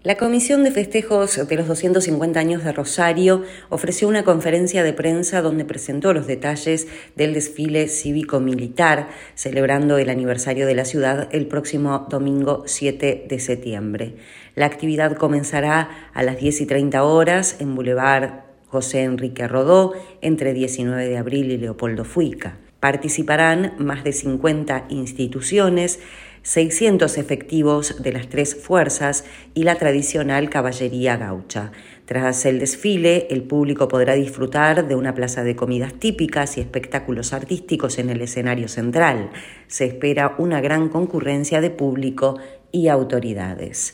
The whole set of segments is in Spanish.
La Comisión de Festejos de los 250 años de Rosario ofreció una conferencia de prensa donde presentó los detalles del desfile cívico-militar, celebrando el aniversario de la ciudad el próximo domingo 7 de septiembre. La actividad comenzará a las 10:30 horas en Boulevard José Enrique Rodó, entre 19 de abril y Leopoldo Fuica. Participarán más de 50 instituciones, 600 efectivos de las tres fuerzas y la tradicional caballería gaucha. Tras el desfile, el público podrá disfrutar de una plaza de comidas típicas y espectáculos artísticos en el escenario central. Se espera una gran concurrencia de público y autoridades.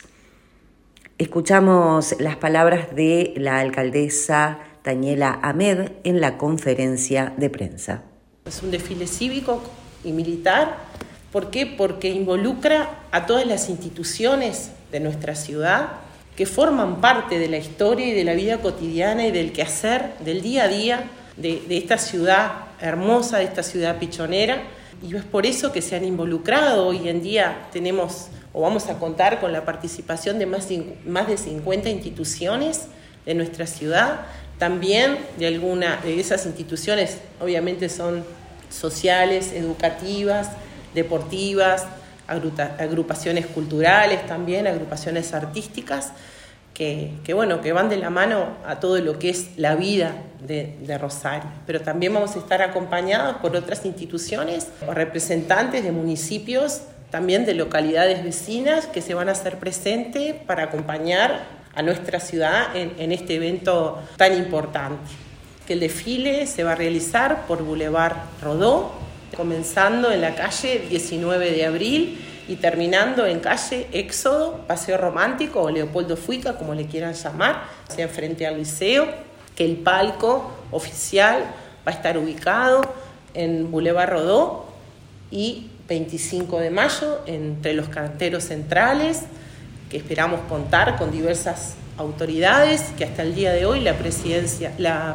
Escuchamos las palabras de la alcaldesa Daniela Ahmed en la conferencia de prensa. Es un desfile cívico y militar. ¿Por qué? Porque involucra a todas las instituciones de nuestra ciudad que forman parte de la historia y de la vida cotidiana y del quehacer del día a día de esta ciudad hermosa, de esta ciudad pichonera. Y es por eso que se han involucrado. Hoy en día tenemos o vamos a contar con la participación de más de 50 instituciones de nuestra ciudad. También de esas instituciones obviamente son sociales, educativas, deportivas, agrupaciones culturales también, agrupaciones artísticas, que van de la mano a todo lo que es la vida de Rosario. Pero también vamos a estar acompañados por otras instituciones o representantes de municipios, también de localidades vecinas que se van a hacer presentes para acompañar a nuestra ciudad en este evento tan importante. Que el desfile se va a realizar por Boulevard Rodó, comenzando en la calle 19 de abril y terminando en calle Éxodo, Paseo Romántico o Leopoldo Fuica, como le quieran llamar, sea frente al liceo, que el palco oficial va a estar ubicado en Boulevard Rodó y 25 de mayo, entre los canteros centrales, que esperamos contar con diversas autoridades, que hasta el día de hoy la presencia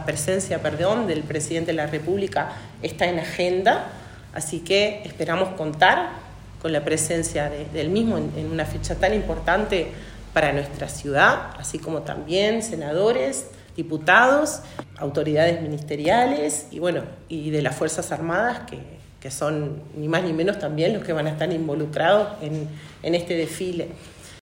del presidente de la República está en agenda. Así que esperamos contar con la presencia del mismo en una fecha tan importante para nuestra ciudad, así como también senadores, diputados, autoridades ministeriales y de las Fuerzas Armadas que son ni más ni menos también los que van a estar involucrados en este desfile.